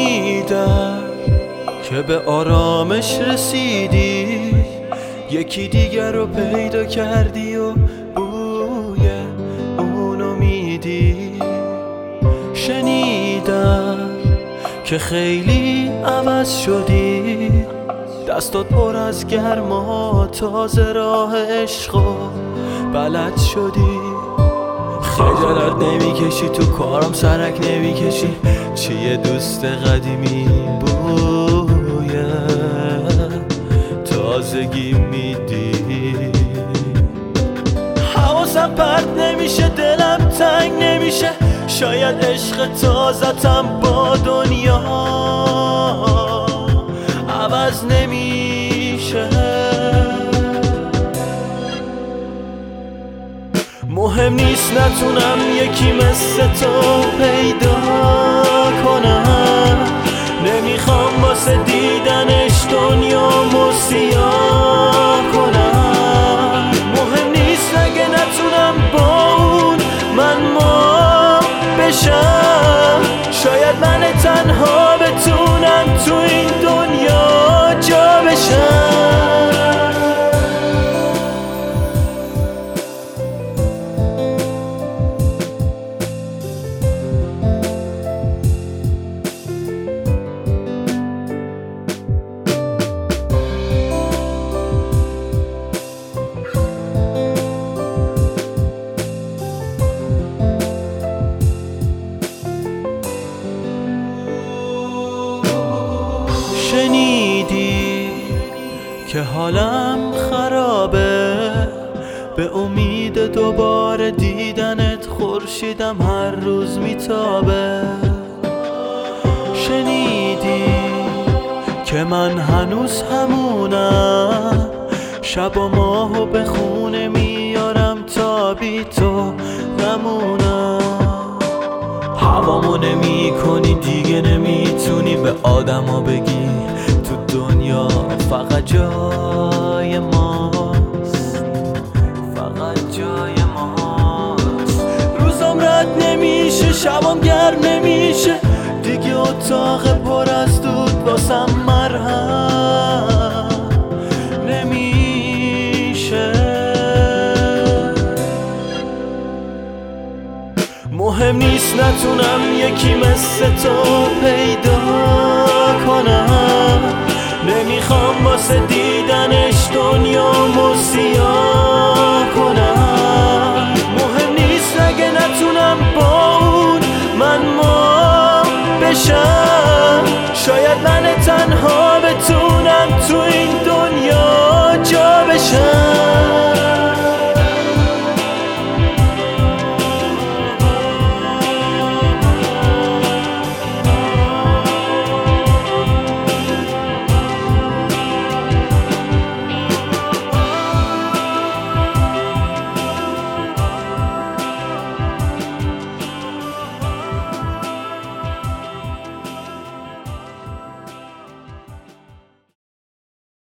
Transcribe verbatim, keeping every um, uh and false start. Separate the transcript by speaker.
Speaker 1: شنیدم که به آرامش رسیدی، یکی دیگر رو پیدا کردی و بوی اونو میدی. شنیدم که خیلی عوض شدی، دستات پر از گرما، تازه راه عشق و بلد شدی. خجالت نمیکشی، تو کارم سرک نمیکشی، چیه دوست قدیمی بوی تازگی میدی. حواسم پرت نمیشه، دلم تنگ نمیشه، شاید عشق تازتم با دنیا عوض نمیشه. مهم نیست نتونم یکی مثل تو پیدا کنم، نمیخوام واسه دیدنش دنیامو سیاه کنم. مهم نیست اگه نتونم با اون من ما بشم، شاید من تنها بتونم تو این دنیا جا بشم. شنیدی که حالم خرابه، به امید دوباره دیدنت خورشیدم هر روز میتابه. شنیدی که من هنوز همونم، شب و ماهو به خونه میارم تا بی تو نمونم. هوامو نمی کنی دیگه، نمیتونی به آدما بگی تو دنیا فقط جای ماست، فقط جای ماست. روزم رد نمیشه، شبم گرم نمیشه، دیگه اتاق پر از دود واسم مرهم نمیشه. مهم نیست نتونم یکی مثل تو پیدا کنم، نمیخوام واسه دیدنش دنیامو سیاه کنم. مهم نیست اگه نتونم با اون من ما بشم، شاید من تنها